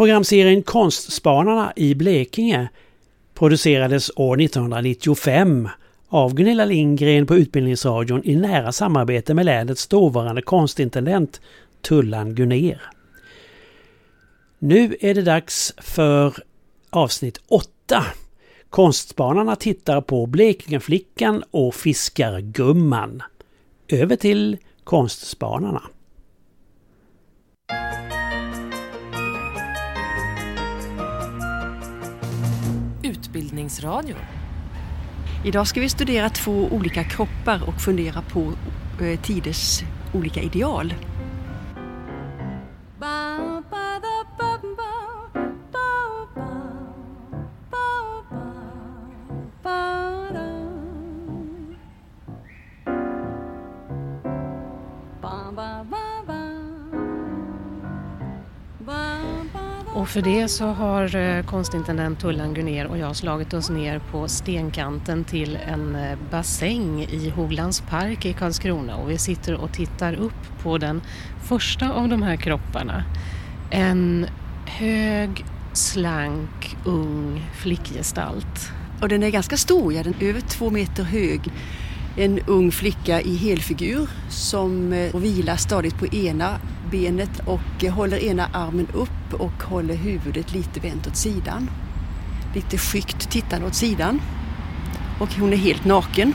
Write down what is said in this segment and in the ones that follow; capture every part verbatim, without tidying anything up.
Programserien Konstspanarna i Blekinge producerades år nittonhundranittiofem av Gunilla Lindgren på Utbildningsradion i nära samarbete med länets dåvarande konstintendent Tullan Gunnér. Nu är det dags för avsnitt åtta. Konstspanarna tittar på Blekingeflickan och fiskargumman. Över till Konstspanarna. Utbildningsradio. Idag ska vi studera två olika kroppar och fundera på eh, tiders olika ideal. Och för det så har konstintendent Tullan Gunnér och jag slagit oss ner på stenkanten till en bassäng i Hoglands park i Karlskrona. Och vi sitter och tittar upp på den första av de här kropparna. En hög, slank, ung flickgestalt. Och den är ganska stor, ja, den är över två meter hög. En ung flicka i helfigur som vilar stadigt på ena benet och håller ena armen upp och håller huvudet lite vänt åt sidan. Lite skyggt tittande åt sidan. Och hon är helt naken.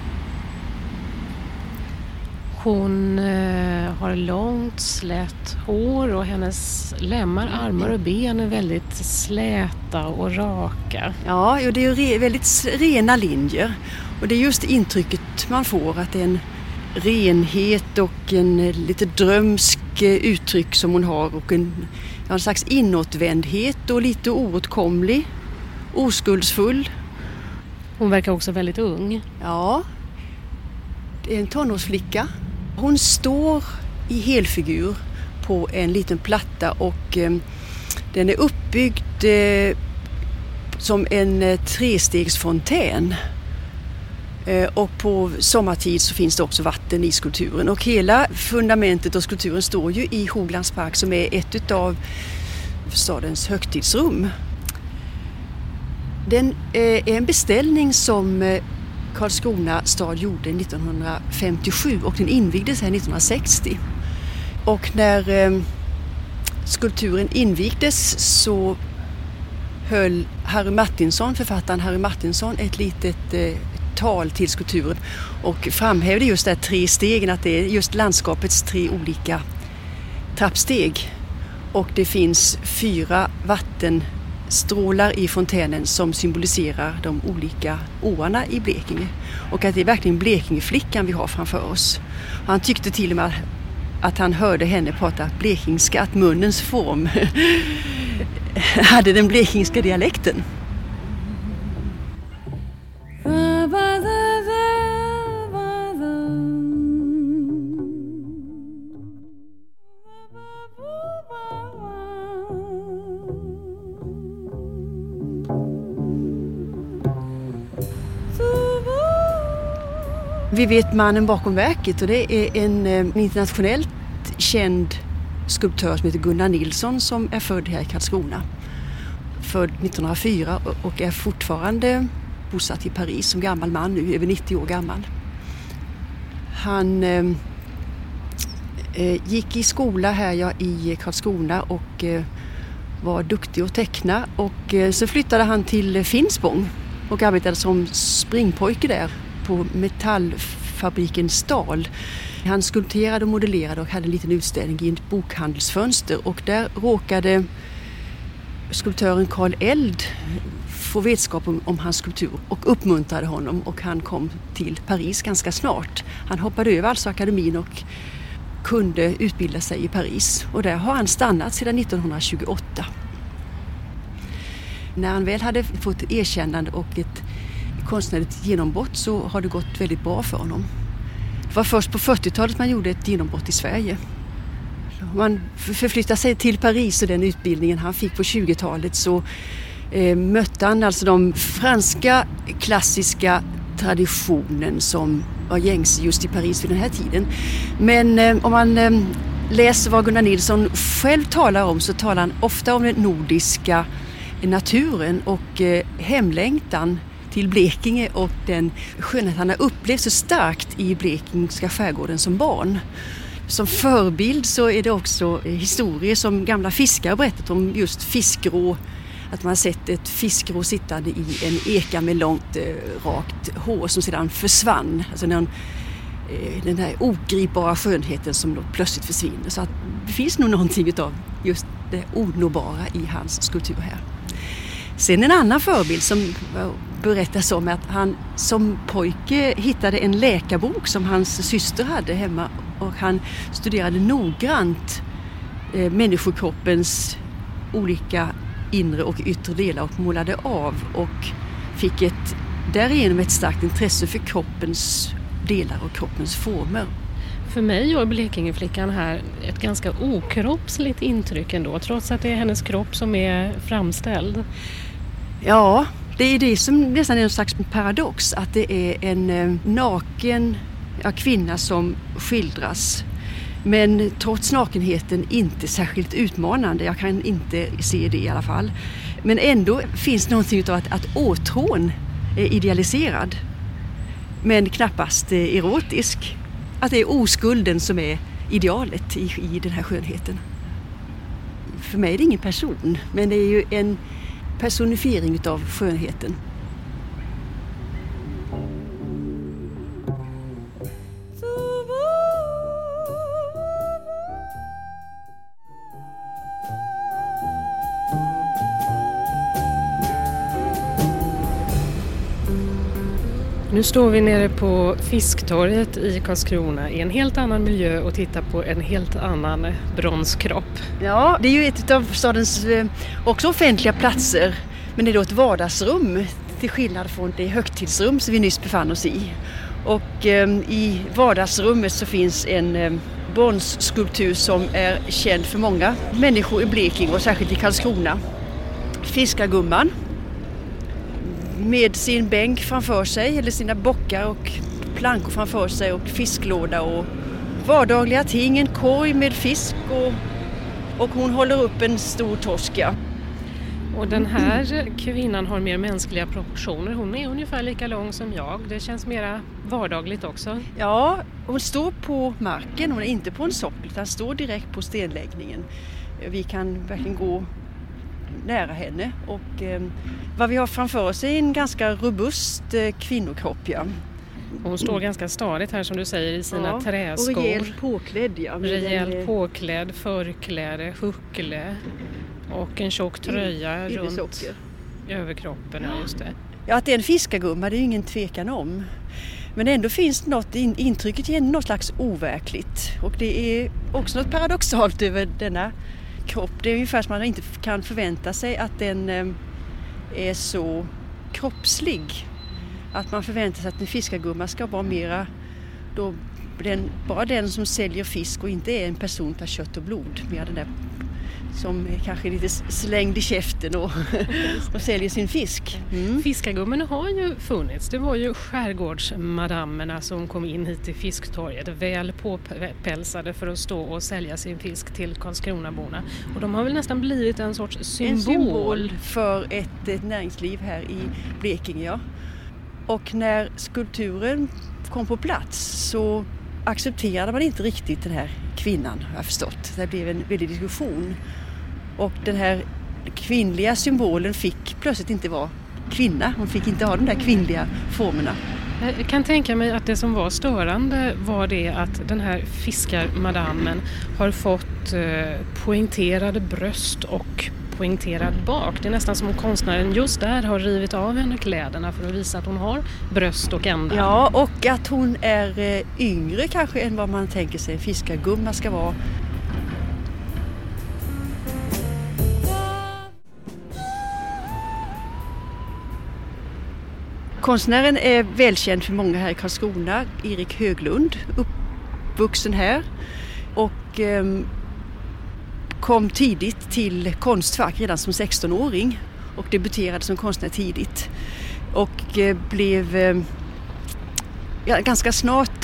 Hon eh, har långt slätt hår och hennes lemmar, armar och ben är väldigt släta och raka. Ja, och det är re- väldigt rena linjer. Och det är just intrycket man får, att det är en renhet och en lite drömsk uttryck som hon har. Och en, en slags inåtvändhet och lite oåtkomlig, oskuldsfull. Hon verkar också väldigt ung. Ja, det är en tonårsflicka. Hon står i helfigur på en liten platta och eh, den är uppbyggd eh, som en eh, trestegsfontän. Eh, och på sommartid så finns det också vatten i skulpturen. Och hela fundamentet och skulpturen står ju i Hoglands park som är ett av stadens högtidsrum. Den eh, är en beställning som eh, Karlskrona stad gjorde nittonhundrafemtiosju och den invigdes här nittonhundrasextio. Och när eh, skulpturen invigdes så höll Harry Martinsson, författaren Harry Martinsson, ett litet eh, tal till skulpturen och framhävde just de här tre stegen, att det är just landskapets tre olika trappsteg. Och det finns fyra vattenstrålar i fontänen som symboliserar de olika åarna i Blekinge. Och att det är verkligen Blekingeflickan vi har framför oss. Han tyckte till och med att han hörde henne prata blekingska, att munnens form hade den blekingska dialekten. Vi vet mannen bakom verket, och det är en eh, internationellt känd skulptör som heter Gunnar Nilsson som är född här i Karlskrona. Född nittonhundrafyra och är fortfarande bosatt i Paris som gammal man, nu över nittio år gammal. Han eh, gick i skola här ja, i Karlskrona och eh, var duktig att teckna. Och eh, så flyttade han till Finspång och arbetade som springpojke där på metallfabriken Stahl. Han skulpterade och modellerade och hade en liten utställning i ett bokhandelsfönster. Och där råkade skulptören Karl Eld få vetskap om, om hans skulptur och uppmuntrade honom. Och han kom till Paris ganska snart. Han hoppade över alltså akademin och kunde utbilda sig i Paris. Och där har han stannat sedan nittonhundratjugoåtta. När han väl hade fått erkännande och ett konstnärligt genombrott så har det gått väldigt bra för honom. Det var först på fyrtiotalet man gjorde ett genombrott i Sverige. Man förflyttade sig till Paris och den utbildningen han fick på tjugotalet så eh, mötte han alltså de franska klassiska traditionen som var gängs just i Paris vid den här tiden. Men eh, om man eh, läser vad Gunnar Nilsson själv talar om så talar han ofta om den nordiska naturen och eh, hemlängtan till Blekinge och den skönhet han har upplevt så starkt i blekingska skärgården som barn. Som förebild så är det också historier som gamla fiskare berättat om just fiskrå. Att man har sett ett fiskrå sittande i en eka med långt eh, rakt hår som sedan försvann. Alltså när han, eh, den här ogripbara skönheten som då plötsligt försvinner. Så att det finns nog någonting av just det onåbara i hans skulptur här. Sen en annan förebild som berättas om att han som pojke hittade en läkarbok som hans syster hade hemma och han studerade noggrant eh, människokroppens olika inre och yttre delar och målade av och fick ett, därigenom ett starkt intresse för kroppens delar och kroppens former. För mig gör Blekingeflickan här ett ganska okroppsligt intryck ändå, trots att det är hennes kropp som är framställd. Ja, det är det som nästan är en slags paradox, att det är en eh, naken ja, kvinna som skildras. Men trots nakenheten inte särskilt utmanande, jag kan inte se det i alla fall. Men ändå finns någonting av att, att åtrån är idealiserad, men knappast erotisk. Att det är oskulden som är idealet i, i den här skönheten. För mig är det ingen person, men det är ju en personifiering av skönheten. Nu står vi nere på Fisktorget i Karlskrona i en helt annan miljö och tittar på en helt annan bronskropp. Ja, det är ju ett av stadens också offentliga platser, men det är då ett vardagsrum till skillnad från det högtidsrum som vi nyss befann oss i. Och eh, i vardagsrummet så finns en eh, bronsskulptur som är känd för många människor i Blekinge och särskilt i Karlskrona. Fiskargumman. Med sin bänk framför sig, eller sina bockar och plankor framför sig och fisklåda och vardagliga ting, en korg med fisk och, och hon håller upp en stor torska. Och den här kvinnan har mer mänskliga proportioner, hon är ungefär lika lång som jag, det känns mera vardagligt också. Ja, hon står på marken, hon är inte på en sockel utan står direkt på stenläggningen. Vi kan verkligen gå nära henne och eh, vad vi har framför oss är en ganska robust eh, kvinnokropp. Ja. Hon står ganska stadigt här som du säger i sina ja, träskor. Och rejält påklädd. Ja, rejält den, påklädd, förkläde, huckle och en tjock tröja i, runt överkroppen. Ja, just det. Ja, att det är en fiskargumma, det är ju ingen tvekan om. Men ändå finns något, intrycket ger något slags overkligt. Och det är också något paradoxalt över denna kropp. Det är ungefär som man inte kan förvänta sig att den är så kroppslig. Att man förväntar sig att en fiskargumma ska vara mera då den, bara den som säljer fisk och inte är en person av kött och blod. Mer den där som är kanske lite slängd i käften och, och säljer sin fisk. Mm. Fiskargummorna har ju funnits. Det var ju skärgårdsmadammerna som kom in hit till Fisktorget väl påpälsade för att stå och sälja sin fisk till Karlskronaborna. Och de har väl nästan blivit en sorts symbol. En symbol för ett, ett näringsliv här i Blekinge. Ja. Och när skulpturen kom på plats så accepterade man inte riktigt den här kvinnan, har jag förstått. Det blev en väldig diskussion. Och den här kvinnliga symbolen fick plötsligt inte vara kvinna. Hon fick inte ha de där kvinnliga formerna. Jag kan tänka mig att det som var störande var det att den här fiskarmadammen har fått eh, poängterade bröst och poängterad bak. Det är nästan som om konstnären just där har rivit av henne kläderna för att visa att hon har bröst och ändar. Ja, och att hon är eh, yngre kanske än vad man tänker sig en fiskargumma ska vara. Konstnären är välkänd för många här i Karlskrona. Erik Höglund, uppvuxen här och eh, kom tidigt till Konstfack redan som sexton-åring och debuterade som konstnär tidigt. Och eh, blev eh, ja, ganska snart eh,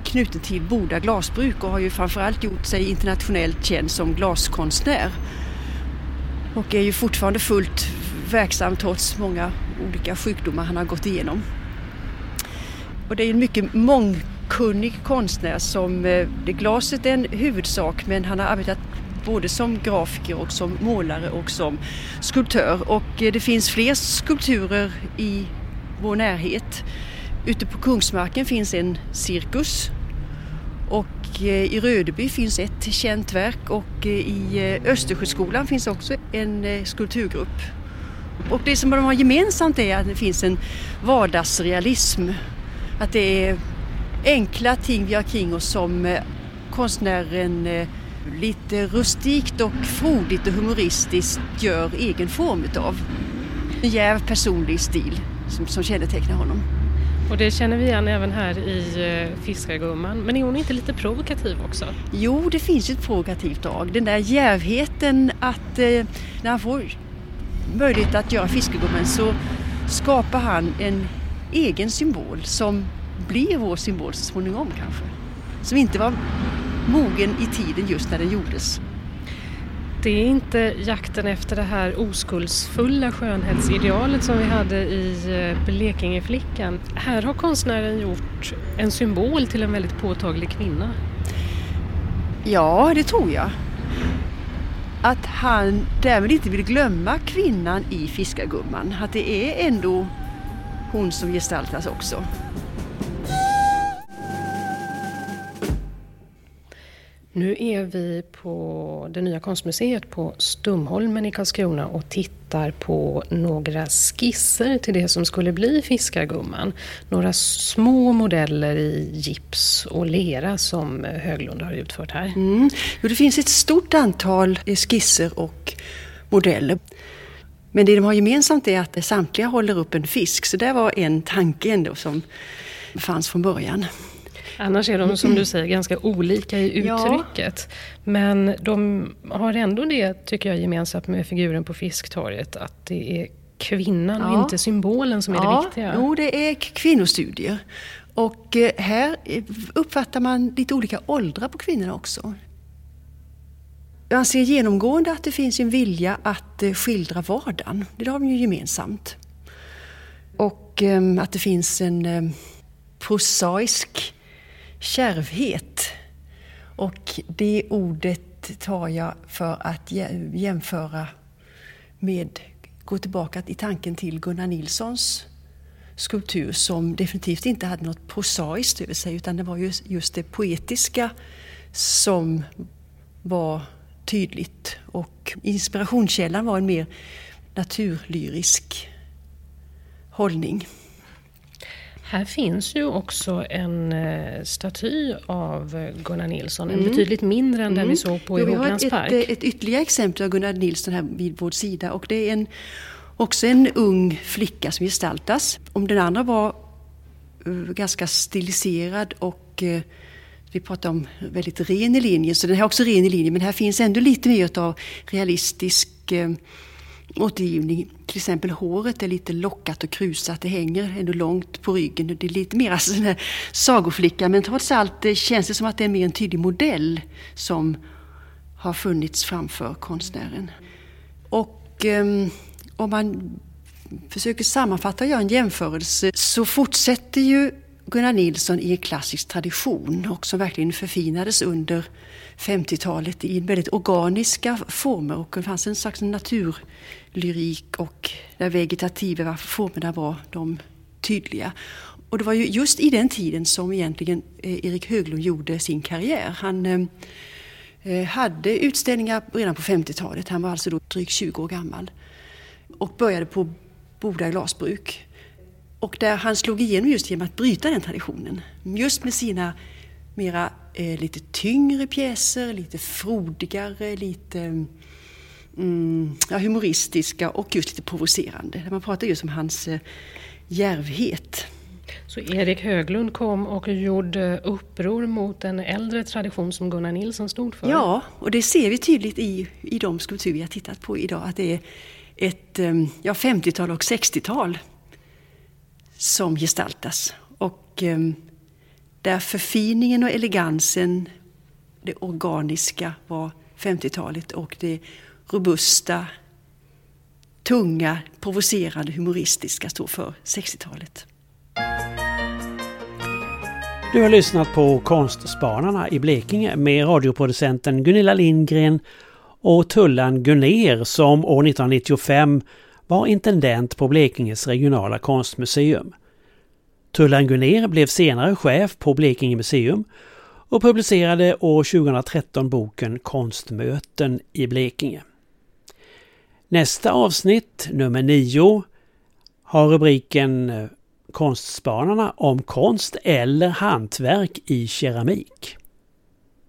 knuten till Boda glasbruk och har ju framförallt gjort sig internationellt känd som glaskonstnär. Och är ju fortfarande fullt verksam trots många olika sjukdomar han har gått igenom. Och det är en mycket mångkunnig konstnär som, det glaset är en huvudsak, men han har arbetat både som grafiker och som målare och som skulptör. Och det finns fler skulpturer i vår närhet. Ute på Kungsmarken finns en cirkus och i Rödeby finns ett känt verk och i Östersjöskolan finns också en skulpturgrupp. Och det som de har gemensamt är att det finns en vardagsrealism. Att det är enkla ting vi har kring oss som konstnären lite rustikt och frodigt och humoristiskt gör egen form utav. En djärv personlig stil som, som kännetecknar honom. Och det känner vi igen även här i Fiskargumman. Men är hon inte lite provokativ också? Jo, det finns ett provokativt drag. Den där djärvheten att eh, när han får möjlighet att göra Fiskargumman så skapar han en egen symbol som blir vår symbol så småningom kanske. Som inte var mogen i tiden just när den gjordes. Det är inte jakten efter det här oskuldsfulla skönhetsidealet som vi hade i Blekingeflickan. Här har konstnären gjort en symbol till en väldigt påtaglig kvinna. Ja, det tror jag. Att han därmed inte vill glömma kvinnan i Fiskargumman. Att det är ändå hon som gestaltas också. Nu är vi på det nya konstmuseet på Stumholmen i Karlskrona och tittar på några skisser till det som skulle bli Fiskargumman. Några små modeller i gips och lera som Höglund har utfört här. Mm. Jo, det finns ett stort antal skisser och modeller. Men det de har gemensamt är att samtliga håller upp en fisk. Så det var en tanke ändå som fanns från början. Annars är de, som du säger, ganska olika i uttrycket. Ja. Men de har ändå det, tycker jag, gemensamt med figuren på Fisktorget. Att det är kvinnan ja. och inte symbolen som är ja. det viktiga. Jo, det är kvinnostudier. Och här uppfattar man lite olika åldrar på kvinnorna också. Jag ser genomgående att det finns en vilja att skildra vardagen. Det har de ju gemensamt. Och att det finns en prosaisk kärvhet. Och det ordet tar jag för att jämföra med, gå tillbaka i tanken till Gunnar Nilssons skulptur som definitivt inte hade något prosaiskt över sig, utan det var just, just det poetiska som var tydligt. Och inspirationskällan var en mer naturlyrisk hållning. Här finns ju också en staty av Gunnar Nilsson, en mm. betydligt mindre än mm. den vi såg på i Håglands park. Vi har ett, ett ytterligare exempel av Gunnar Nilsson här vid vår sida, och det är en, också en ung flicka som gestaltas. Om den andra var uh, ganska stiliserad och uh, vi pratar om väldigt ren i linjen, så den här är också ren i linjen, men här finns ändå lite mer av realistisk uh, återgivning. Till exempel håret är lite lockat och krusat, det hänger ändå långt på ryggen. Det är lite mer alltså en sagoflicka, men trots allt känns det som att det är mer en tydlig modell som har funnits framför konstnären. Och um, om man försöker sammanfatta och göra en jämförelse så fortsätter ju Gunnar Nilsson i en klassisk tradition och som verkligen förfinades under femtiotalet i väldigt organiska former, och det fanns en slags naturlyrik och där vegetativa formerna var de tydliga. Och det var ju just i den tiden som egentligen Erik Höglund gjorde sin karriär. Han eh, hade utställningar redan på femtiotalet, han var alltså då drygt tjugo år gammal och började på Boda glasbruk. Och där han slog igenom just genom att bryta den traditionen. Just med sina mera eh, lite tyngre pjäser, lite frodigare, lite mm, ja, humoristiska och just lite provocerande. Där man pratar just om hans eh, djärvhet. Så Erik Höglund kom och gjorde uppror mot en äldre tradition som Gunnar Nilsson stod för? Ja, och det ser vi tydligt i, i de skulpturer vi har tittat på idag. Att det är ett ja, femtiotal och sextiotal som gestaltas. Och eh, Där förfiningen och elegansen, det organiska var femtiotalet och det robusta, tunga, provocerande, humoristiska står för sextiotalet. Du har lyssnat på Konstspanarna i Blekinge med radioproducenten Gunilla Lindgren och Tullan Gunnér som år nittonhundranittiofem var intendent på Blekinges regionala konstmuseum. Tullan Gunnér blev senare chef på Blekinge museum och publicerade år tjugohundratretton boken Konstmöten i Blekinge. Nästa avsnitt, nummer nio, har rubriken Konstspanarna om konst eller hantverk i keramik.